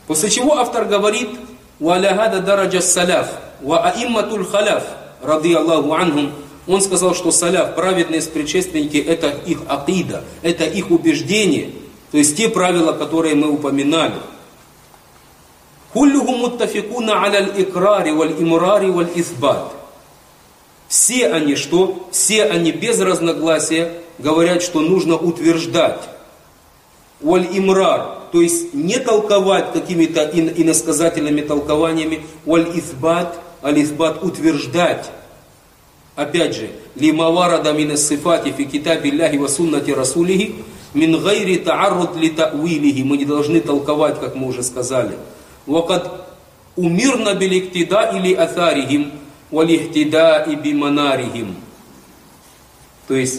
После чего автор говорит: «Валя гада дараджа саляф, ва аимматуль халяф, рады Аллаху анхум». Он сказал, что саляф, праведные предшественники, это их акида, это их убеждение, то есть те правила, которые мы упоминали. «Куллюхум муттафикуна аля икрари валь имрари валь исбат». Все они что? Все они без разногласия говорят, что нужно утверждать. Валь имрар, то есть не толковать какими-то иносказательными толкованиями. Валь исбат, аль исбат, утверждать. Опять же, лима варада мин ас-сифати фи китабиллахи ва суннати расулихи мин гайри та'арруд ли та'вилихи. Мы не должны толковать, как мы уже сказали. Вакад умирна бил иктида или атарихим валь ихтида и биманарихим. То есть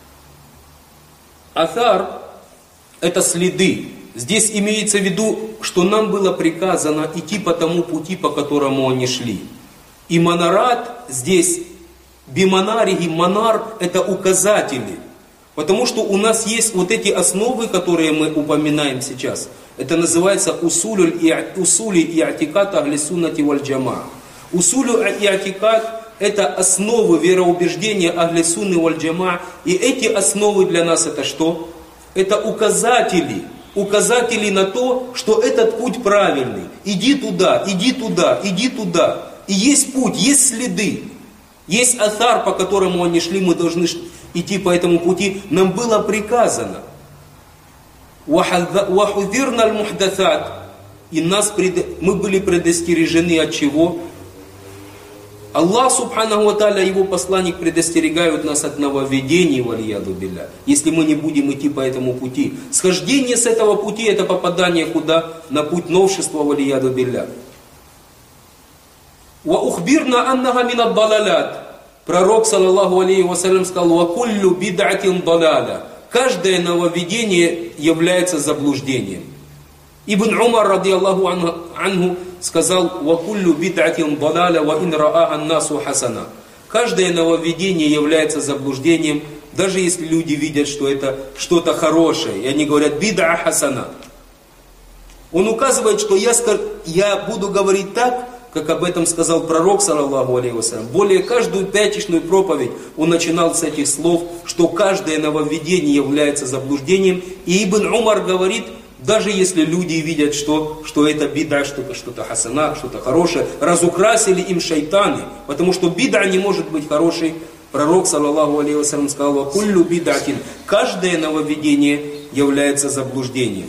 атар — это следы. Здесь имеется в виду, что нам было приказано идти по тому пути, по которому они шли. И манарат здесь, биманарихи, манар — это указатели. Потому что у нас есть вот эти основы, которые мы упоминаем сейчас. Это называется усули и атикат ахли суннати валь джама. Усулю и атикат — это основы вероубеждения ахли сунны валь джама. И эти основы для нас это что? Это указатели. Указатели на то, что этот путь правильный. Иди туда, иди туда, иди туда. И есть путь, есть следы. Есть атар, по которому они шли, мы должны идти по этому пути. Нам было приказано. «Вахудирна аль-мухдасат». И мы были предостережены от чего? Аллах субханаху ва тааля, его посланник, предостерегают нас от нововведений, валияду билля, если мы не будем идти по этому пути. Схождение с этого пути — это попадание куда? На путь новшества, валияду билля. «Ва ухбирна аннаха мин ад-далалят». Пророк, саллаллаху алейхи вассалям, сказал: «Ва куллю бид'атин далаля». Каждое нововведение является заблуждением. Ибн Умар, ради Аллаху анху, сказал: «Ва куллю бид'атин далаля ва ин ра'аха ан-насу хасана». Каждое нововведение является заблуждением, даже если люди видят, что это что-то хорошее, и они говорят: «Бид'а хасана». Он указывает, что я буду говорить так, как об этом сказал пророк, саллаллаху алейхи вассалям. Более каждую пятичную проповедь он начинал с этих слов, что каждое нововведение является заблуждением. И Ибн Умар говорит, даже если люди видят, что это бида, что-то хасана, что-то хорошее, разукрасили им шайтаны, потому что бида не может быть хорошей. Пророк, саллаллаху алейхи вассалям, сказал: «Куллю бидатин». Каждое нововведение является заблуждением.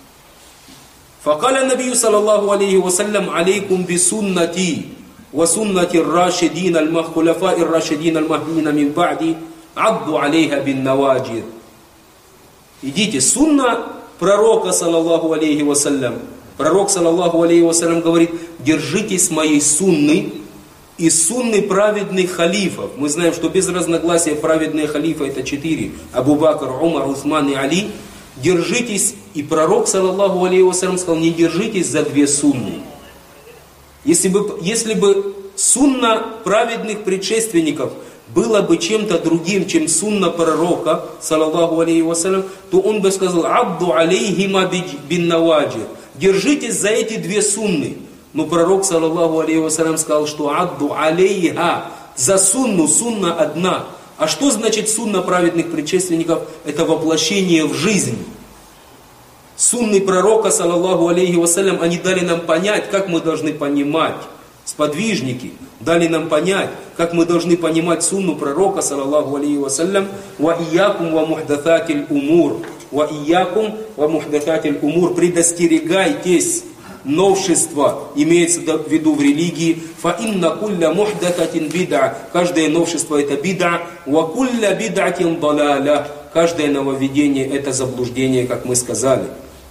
فقال النبي صلى الله عليه وسلم: عليكم بسنتي وسنة الراشدين الخلفاء الراشدين المهديين من بعدي عضوا عليها بالنواجذ. Идите, сунна пророка, саллаллаху алейхи вассалям. Пророк, саллаллаху алейхи вассалям, говорит: держитесь моей сунны и сунны праведных халифов. Мы знаем, что без разногласия праведные халифы — это 4: Абу Бакр, Умар, Усман и Али. Держитесь, и пророк, саллаллаху алейхи вассалям, сказал: не держитесь за 2 сунны. Если бы сунна праведных предшественников было бы чем-то другим, чем сунна пророка, саллаллаху алейхи вассалям, то он бы сказал: «Абду алейхима бин наваджир». Держитесь за эти 2 сунны. Но пророк, саллаллаху алейхи вассалям, сказал, что «Абду алейха». За сунну, сунна одна. А что значит сунна праведных предшественников? Это воплощение в жизнь. Сунны пророка, саллаллаху алейхи вассалям, они дали нам понять, как мы должны понимать. Сподвижники дали нам понять, как мы должны понимать сунну пророка, саллаллаху алейхи вассалям. «Ва иякум ва мухдататиль умур». «Ва иякум ва мухдататиль умур». Предостерегайтесь новшества, имеется в виду в религии. «Фа инна кулля мухдататин бид'a». Каждое новшество — это бид'a. «Ва кулля бид'атин далаля». Каждое нововведение — это заблуждение, как мы сказали.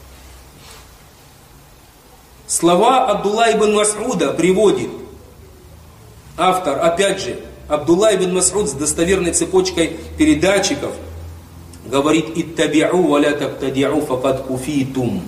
Слова Абдулла ибн Мас'уда приводит автор, опять же, Абдулла ибн Мас'уд с достоверной цепочкой передатчиков говорит: «Иттаби'у ва ля табтади'у факад куфитум».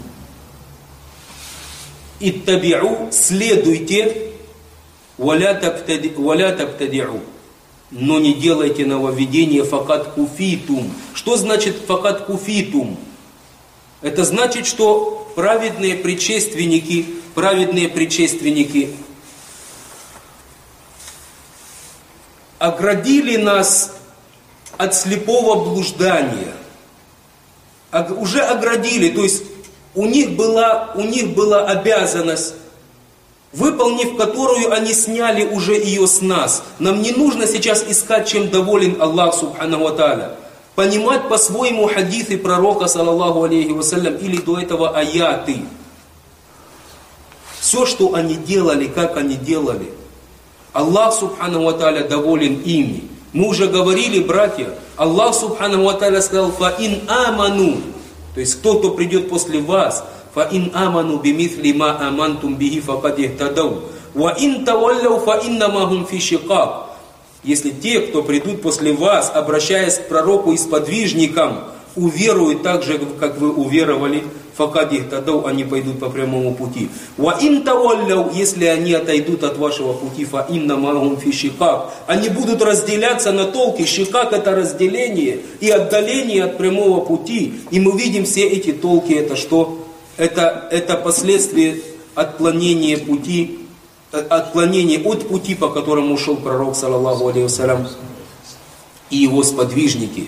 «Иттаби'у» — следуйте, «ва ля табтади'у», но не делайте нововведение, факад куфитум. Что значит факад куфитум? Это значит, что праведные предшественники оградили нас от слепого блуждания. Уже оградили, то есть у них была обязанность, выполнив которую они сняли уже ее с нас. Нам не нужно сейчас искать, чем доволен Аллах Субханаху ва Тааля. Понимать по-своему хадисы пророка, саллаллаху алейхи вассалям, или до этого аяты. Все, что они делали, как они делали, Аллах Субханаху ва Тааля доволен ими. Мы уже говорили, братья, Аллах Субханаху ва Тааля сказал: «Фаин аману», то есть кто придет после вас, «Фаин аману бимитли ма амантум бихи факад ихтадау, ва ин тавалляу фа иннама хум фи шикак». Если те, кто придут после вас, обращаясь к пророку и сподвижникам, уверуют так же, как вы уверовали, факад ихтадау, они пойдут по прямому пути. Ва ин тавалляу, если они отойдут от вашего пути, фа иннама хум фи шикак, они будут разделяться на толки. Шикак — это разделение и отдаление от прямого пути. И мы видим все эти толки, это что? Это последствия отклонения от пути, по которому ушел пророк, саллаллаху алейхи вассалям, и его сподвижники.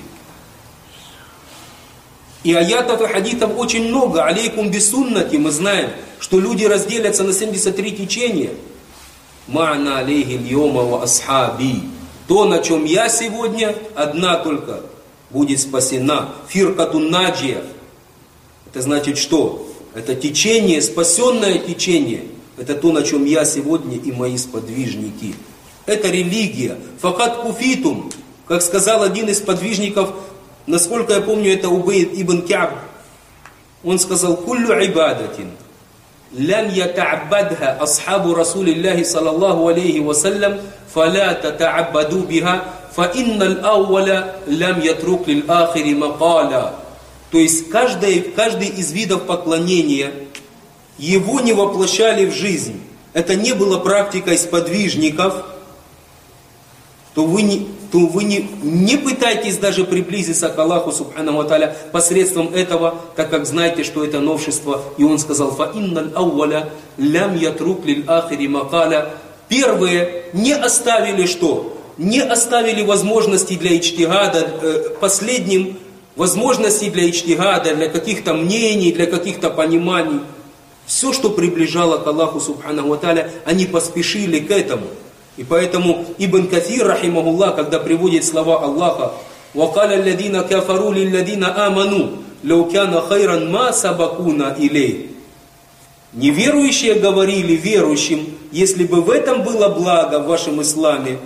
И аятов и хадитов очень много. Алейкум бисуннати, мы знаем, что люди разделятся на 73 течения. Ма'на алейхи льома ва асхаби. То, на чем я сегодня, одна только будет спасена. Фиркатун наджия. Это значит что? Это течение, спасенное течение. Это то, на чем я сегодня и мои сподвижники. Это религия. Факат куфитум. Как сказал один из сподвижников, насколько я помню, это Убей ибн Ка'б. Он сказал: «Куллю ибадатин лям ята'аббадха асхабу Расулиллахи саллаллаху алейхи вассалям, фаля тата'аббаду биха, фа иннал ауаля лям ятрук лил ахири макаля». То есть каждый из видов поклонения, его не воплощали в жизнь. Это не было практикой сподвижников, то вы не пытайтесь даже приблизиться к Аллаху Субханаху ва Тааля посредством этого, так как знаете, что это новшество. И он сказал: «Фа инналь ауаля лям ятрук лиль ахири макаля». Первые не оставили что? Не оставили возможности для иджтигада, последним возможностей для иджтигада, для каких-то мнений, для каких-то пониманий. Все, что приближало к Аллаху Субханаху ва Тааля, они поспешили к этому. И поэтому Ибн Кафир, рахимахуллах, когда приводит слова Аллаха: «Вакаля лядина кафару лилладина аману, лау кяна хайран ма сабакуна илей». Неверующие говорили верующим: если бы в этом было благо в вашем исламе,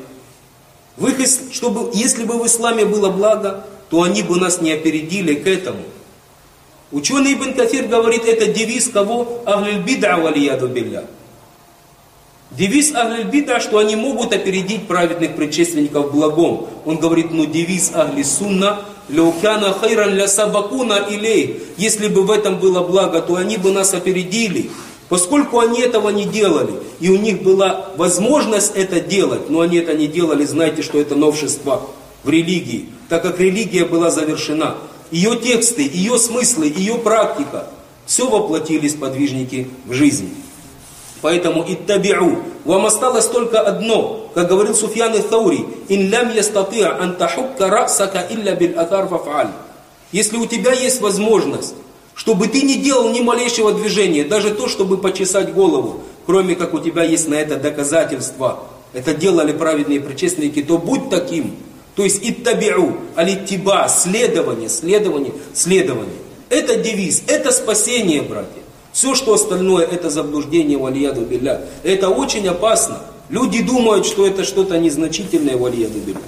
если бы в исламе было благо, то они бы нас не опередили к этому. Ученый Ибн Кафир говорит, это девиз кого? Ахлиль бид'а валияду билля. Девиз Ахлиль бид'а, что они могут опередить праведных предшественников в благом. Он говорит, девиз Ахли сунна, лаукяна хайран ля сабакуна илей. Если бы в этом было благо, то они бы нас опередили. Поскольку они этого не делали, и у них была возможность это делать, но они это не делали, знайте, что это новшество в религии, так как религия была завершена. Ее тексты, ее смыслы, ее практика, все воплотили сподвижники в жизнь. Поэтому иттаби'у. Вам осталось только одно, как говорил Суфьян ат-Таури: «Ин лям ястати'а ан тахукка ра'сака илля биль атар фа'аль». Если у тебя есть возможность, чтобы ты не делал ни малейшего движения, даже то, чтобы почесать голову, кроме как у тебя есть на это доказательства, это делали праведные предшественники, то будь таким. То есть иттаби'у, алиттиба, следование. Это девиз, это спасение, братья. Все, что остальное, это заблуждение, валияду билля. Это очень опасно. Люди думают, что это что-то незначительное, валияду билля.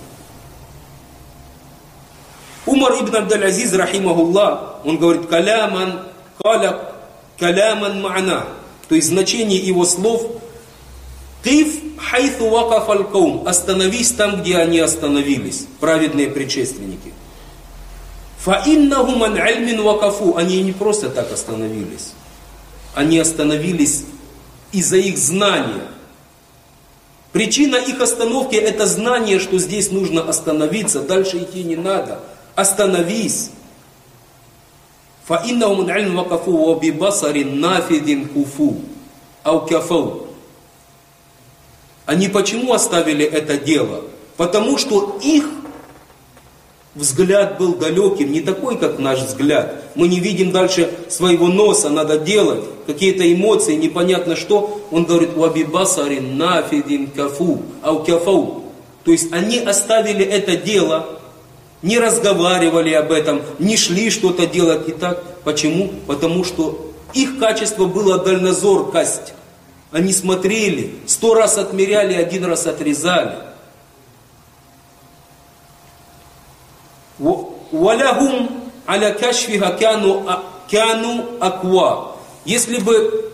Умар ибн Абдаль-Азиз, рахимахуллах, он говорит, каляман ма'на. То есть значение его слов: «Киф хайθу вакаф аль-каум». Остановись там, где они остановились, праведные предшественники. Фа иннаху ман альмин вакафу. Они не просто так остановились. Они остановились из-за их знания. Причина их остановки — это знание, что здесь нужно остановиться, дальше идти не надо. Остановись. فَإِنَّهُمْ الْعِلْمُ وَقَفُوا وَبِبَصَرٍ نَافِذٍ كُفُوا أَوْ كَفَوْا. Они почему оставили это дело? Потому что их взгляд был далеким, не такой, как наш взгляд. Мы не видим дальше своего носа, надо делать какие-то эмоции, непонятно что. Он говорит, «Вабибасарин нафидин кафу, ау кафау». То есть они оставили это дело, не разговаривали об этом, не шли что-то делать и так. Почему? Потому что их качество было дальнозоркость. Они смотрели, 100 раз отмеряли, 1 раз отрезали. وَلَهُمْ عَلَى كَشْفِهَا كَانُوا أَقْوَى. Если бы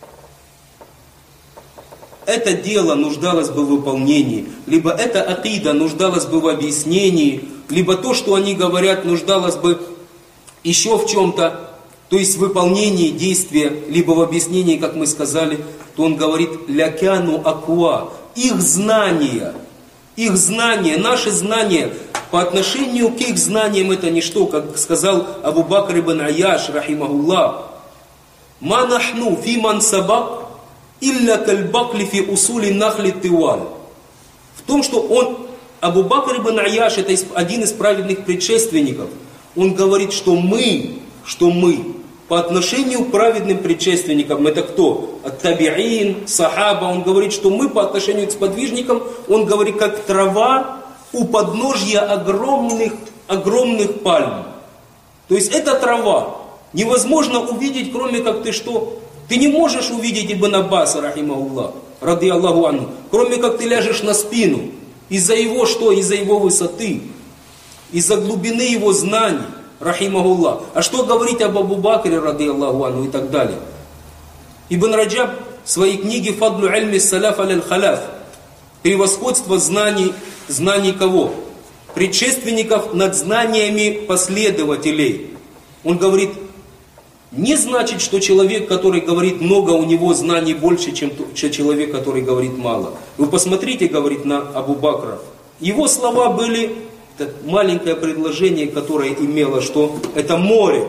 это дело нуждалось бы в выполнении, либо эта акида нуждалась бы в объяснении, либо то, что они говорят, нуждалось бы еще в чем-то, то есть в выполнении действия, либо в объяснении, как мы сказали, то он говорит «лякяну аква». Их знания, наши знания, по отношению к их знаниям это ничто, как сказал Абу Бакр ибн Аяш, рахимахуллах, «Ма нахну фи ман сабак, илля кальбакли фи усули нахли тиваль». В том, что он, Абу Бакр ибн Аяш, это один из праведных предшественников, он говорит, что мы, по отношению к праведным предшественникам, это кто? Ат-табиин, сахаба, он говорит, что мы по отношению к сподвижникам, он говорит, как трава у подножья огромных пальм. То есть это трава. Невозможно увидеть, кроме как ты что? Ты не можешь увидеть Ибн Аббаса, рахимахуллах, ради Аллаху анху, кроме как ты ляжешь на спину. Из-за его что? Из-за его высоты. Из-за глубины его знаний, рахимахуллах. А что говорить об Абу Бакре, ради Аллаху анху, и так далее. Ибн Раджаб в своей книге «Фадлу ильми саляф аль-халяф», превосходство знаний кого? Предшественников над знаниями последователей. Он говорит, не значит, что человек, который говорит много, у него знаний больше, чем человек, который говорит мало. Вы посмотрите, говорит на Абу Бакра. Его слова были, это маленькое предложение, которое имело, что это море,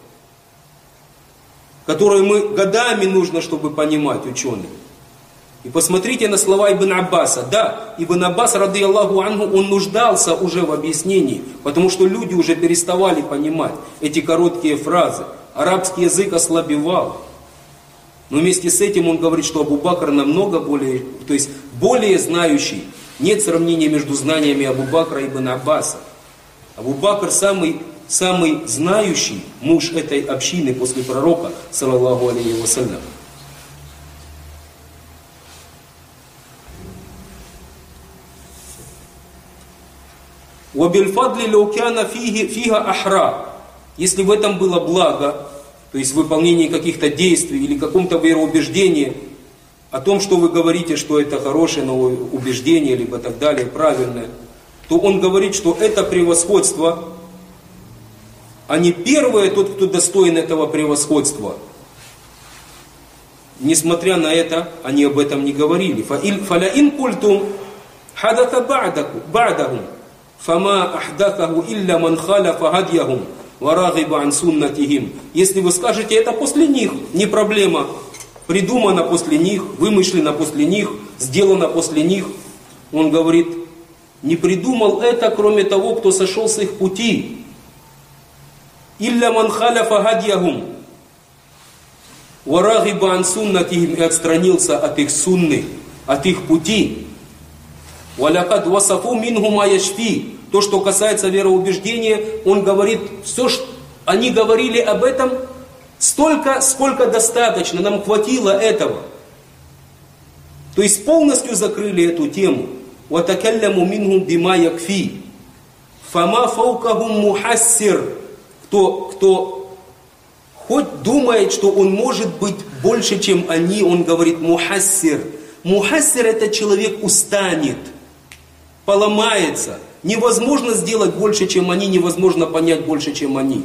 которое мы годами нужно, чтобы понимать, ученые. И посмотрите на слова Ибн Аббаса. Да, Ибн Аббас, ради Аллаху анху, он нуждался уже в объяснении, потому что люди уже переставали понимать эти короткие фразы. Арабский язык ослабевал. Но вместе с этим он говорит, что Абу Бакр намного более, то есть более знающий. Нет сравнения между знаниями Абу Бакра и Ибн Аббаса. Абу Бакр самый знающий муж этой общины после пророка, саллаллаху алейхи вассалям. وَبِالْفَضْلِ لَوْ كَانَ فِيهَا أَحْرَى. Если в этом было благо, то есть в выполнении каких-то действий или каком-то вероубеждении, о том, что вы говорите, что это хорошее новое убеждение, либо так далее, правильное, то он говорит, что это превосходство, а не первое тот, кто достоин этого превосходства. Несмотря на это, они об этом не говорили. فَلَئِنْ قُلْتُمْ حَدَثَ بَعْدَهُمْ فَمَا أَحْدَثَهُ إِلَّا مَنْ خَالَفَ هَدْيَهُمْ وَرَغِبَ عَنْ سُنَّتِهِمْ. Если вы скажете, это после них, не проблема. Придумано после них, вымышлено после них, сделано после них. Он говорит, не придумал это, кроме того, кто сошел с их пути. إِلَّا مَنْ خَالَفَ هَدْيَهُمْ وَرَغِبَ عَنْ سُنَّتِهِمْ. И отстранился от их сунны, от их пути. وَلَقَدْ وَصَفُوا مِنْهُ مَا يَشْفِي. То, что касается вероубеждения, он говорит, все, что они говорили об этом, столько, сколько достаточно, нам хватило этого. То есть полностью закрыли эту тему. وَتَكَلَّمُوا مِنْهُمْ بِمَا يَكْفِي فَمَا فَوْقَهُمْ مُحَسِّرٌ. Кто хоть думает, что он может быть больше, чем они, он говорит мухассир. Мухассир — это человек устанет, поломается. Невозможно сделать больше, чем они, невозможно понять больше, чем они.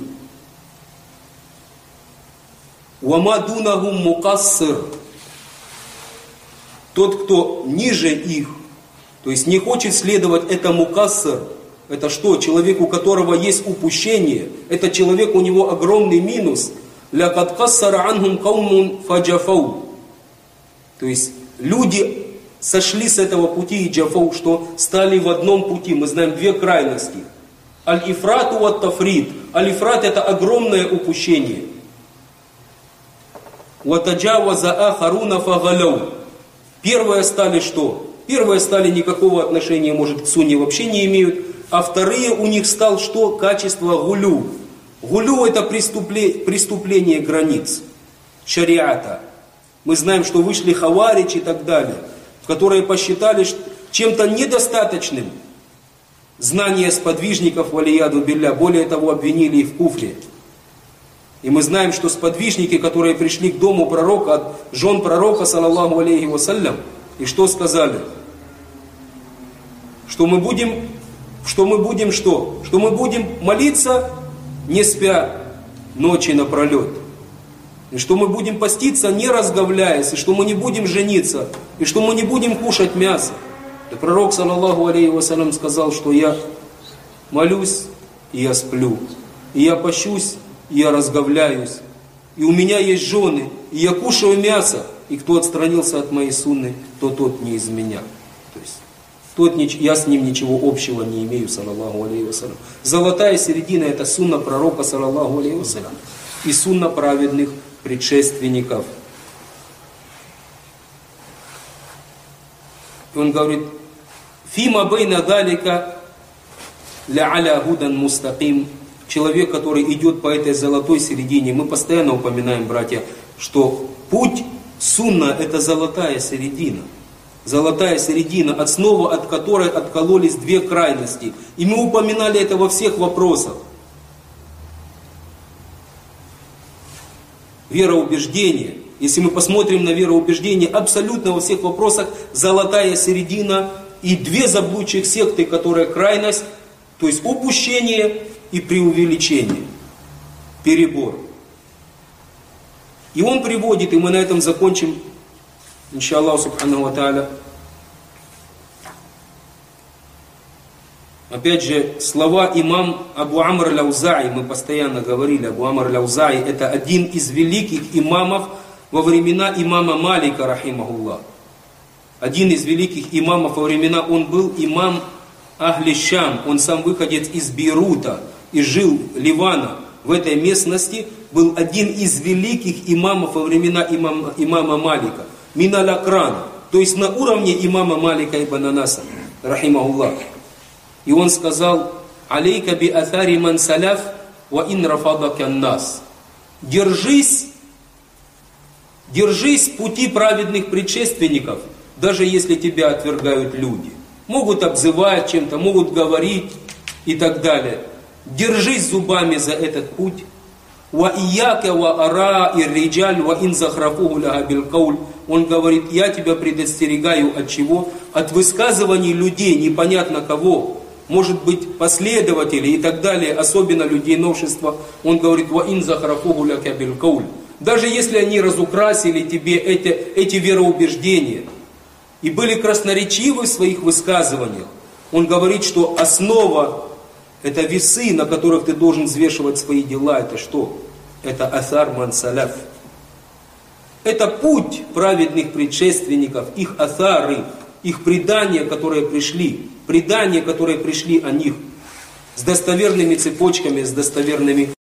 وَمَا دُونَهُمْ مُقَصِّرٌ. Тот, кто ниже их, то есть не хочет следовать, это мукассир, это что? Человек, у которого есть упущение. Это человек, у него огромный минус. لَقَدْ قَصَّرَ عَنْهُمْ قَوْمٌ فَجَفَوْا. То есть люди сошли с этого пути и джафау, что стали в одном пути. Мы знаем две крайности. Аль-ифрат ва тафрит. Аль-ифрат это огромное упущение. Ва таджаваза ахаруна фагалау. Первые стали что? Первые стали никакого отношения, может, к сунне вообще не имеют. А вторые у них стал что? Качество гулю. Гулю это преступление границ шариата. Мы знаем, что вышли хаварич и так далее, которые посчитали чем-то недостаточным знание сподвижников валияду билля. Более того, обвинили их в куфре. И мы знаем, что сподвижники, которые пришли к дому пророка, от жен пророка, саллаллаху алейхи вассалям, и что сказали? Что мы будем молиться, не спя ночи напролет. И что мы будем поститься, не разговляясь, и что мы не будем жениться, и что мы не будем кушать мясо. И пророк, саллаллаху алейхи вассалям, сказал, что я молюсь, и я сплю, и я пощусь, и я разговляюсь, и у меня есть жены, и я кушаю мясо, и кто отстранился от моей сунны, то тот не из меня. То есть я с ним ничего общего не имею, саллаллаху алейхи вассалям. Золотая середина это сунна пророка, саллаллаху алейхи вассалям, и сунна праведных предшественников. И он говорит: «Фима бейна далика ля аля гудан мустаким». Человек, который идет по этой золотой середине, мы постоянно упоминаем, братья, что путь сунна это золотая середина. Золотая середина, основа от которой откололись две крайности. И мы упоминали это во всех вопросах. Вероубеждение. Если мы посмотрим на вероубеждение, абсолютно во всех вопросах золотая середина и две заблудших секты, которые крайность, то есть упущение и преувеличение, перебор. И он приводит, и мы на этом закончим, иншаллаху субханаху ва тааля. Опять же, слова имам Абу Амр аль-Аузаи, мы постоянно говорили, Абу Амр аль-Аузаи это один из великих имамов во времена имама Малика, рахимахуллах. Один из великих имамов во времена, он был имам Ахли Шам, он сам выходец из Бейрута и жил Ливана. В этой местности был один из великих имамов во времена имама Малика. Миналь Акран, то есть на уровне имама Малика ибн Анаса, рахимахуллах. И он сказал: «Алейка би атари ман саляф, ва ин рафадака нас». Держись пути праведных предшественников, даже если тебя отвергают люди. Могут обзывать чем-то, могут говорить и так далее. Держись зубами за этот путь. «Ва ияка ва ара ир риджаль, ва ин захрафуху ляха бил кауль». Он говорит: я тебя предостерегаю от чего? От высказываний людей, непонятно кого. Может быть, последователей и так далее, особенно людей новшества. Он говорит: «Ва ин захрафуху ляха бил кауль». Даже если они разукрасили тебе эти вероубеждения и были красноречивы в своих высказываниях, он говорит, что основа, это весы, на которых ты должен взвешивать свои дела, это что? Это асар ман саляф. Это путь праведных предшественников, их асары, их предания, которые пришли о них с достоверными цепочками, с достоверными